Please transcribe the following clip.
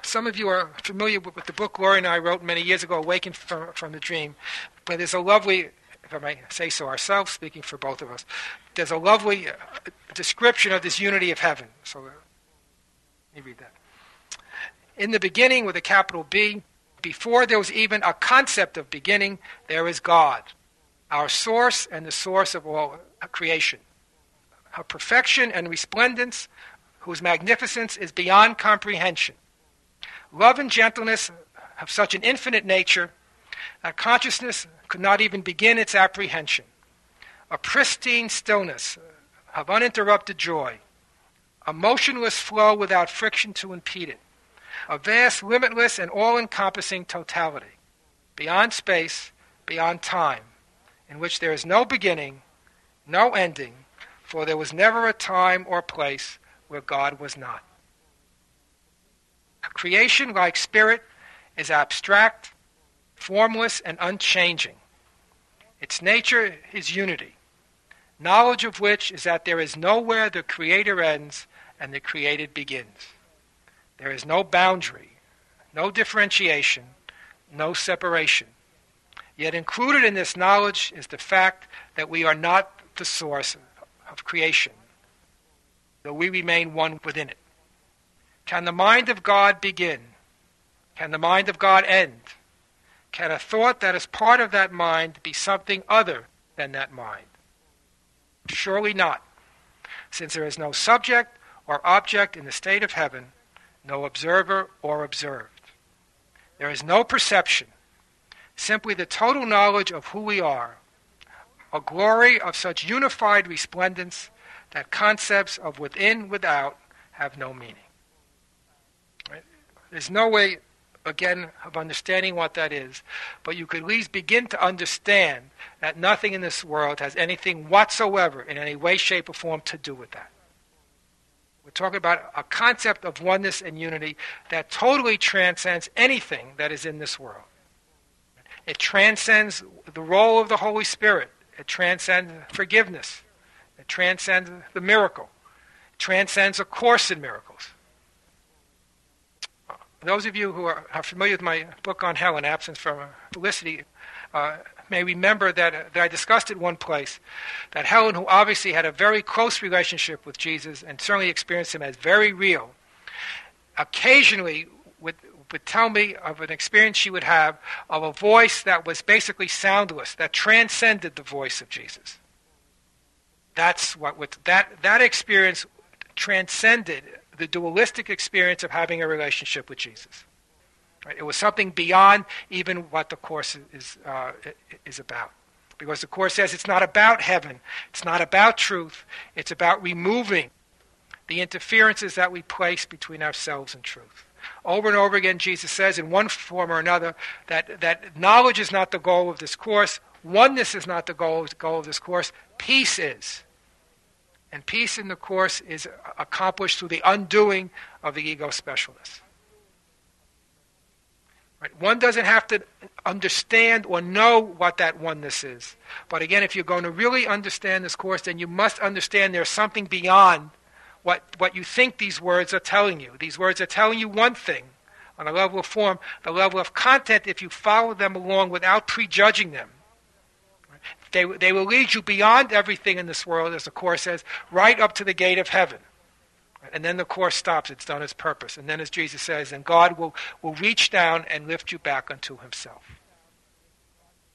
Some of you are familiar with the book Laurie and I wrote many years ago, Awakened from the Dream. But there's a lovely, if I may say so ourselves, speaking for both of us, there's a lovely description of this unity of heaven. So let me read that. In the beginning, with a capital B, before there was even a concept of beginning, there is God, our source and the source of all creation. Her perfection and resplendence, whose magnificence is beyond comprehension. Love and gentleness have such an infinite nature that consciousness could not even begin its apprehension. A pristine stillness of uninterrupted joy. A motionless flow without friction to impede it. A vast, limitless, and all-encompassing totality, beyond space, beyond time, in which there is no beginning, no ending, for there was never a time or place where God was not. Creation, like spirit, is abstract, formless, and unchanging. Its nature is unity, knowledge of which is that there is nowhere the Creator ends and the created begins. There is no boundary, no differentiation, no separation. Yet included in this knowledge is the fact that we are not the source of creation, though we remain one within it. Can the mind of God begin? Can the mind of God end? Can a thought that is part of that mind be something other than that mind? Surely not, since there is no subject or object in the state of heaven, no observer or observed. There is no perception, simply the total knowledge of who we are, a glory of such unified resplendence that concepts of within, without have no meaning. Right? There's no way, again, of understanding what that is, but you could at least begin to understand that nothing in this world has anything whatsoever in any way, shape, or form to do with that. We're talking about a concept of oneness and unity that totally transcends anything that is in this world. It transcends the role of the Holy Spirit. It transcends forgiveness. It transcends the miracle. It transcends A Course in Miracles. Those of you who are familiar with my book on hell and absence from felicity may remember that I discussed at one place that Helen, who obviously had a very close relationship with Jesus and certainly experienced him as very real, occasionally would tell me of an experience she would have of a voice that was basically soundless, that transcended the voice of Jesus. That's what that experience transcended the dualistic experience of having a relationship with Jesus. Right? It was something beyond even what the Course is about. Because the Course says it's not about heaven, it's not about truth, it's about removing the interferences that we place between ourselves and truth. Over and over again, Jesus says in one form or another that knowledge is not the goal of this Course, oneness is not the goal of this Course, peace is. And peace in the Course is accomplished through the undoing of the ego specialness. Right? One doesn't have to understand or know what that oneness is. But again, if you're going to really understand this Course, then you must understand there's something beyond what you think these words are telling you. These words are telling you one thing on a level of form. The level of content, if you follow them along without prejudging them, they will lead you beyond everything in this world, as the Course says, right up to the gate of heaven. And then the Course stops. It's done its purpose. And then, as Jesus says, and God will reach down and lift you back unto himself.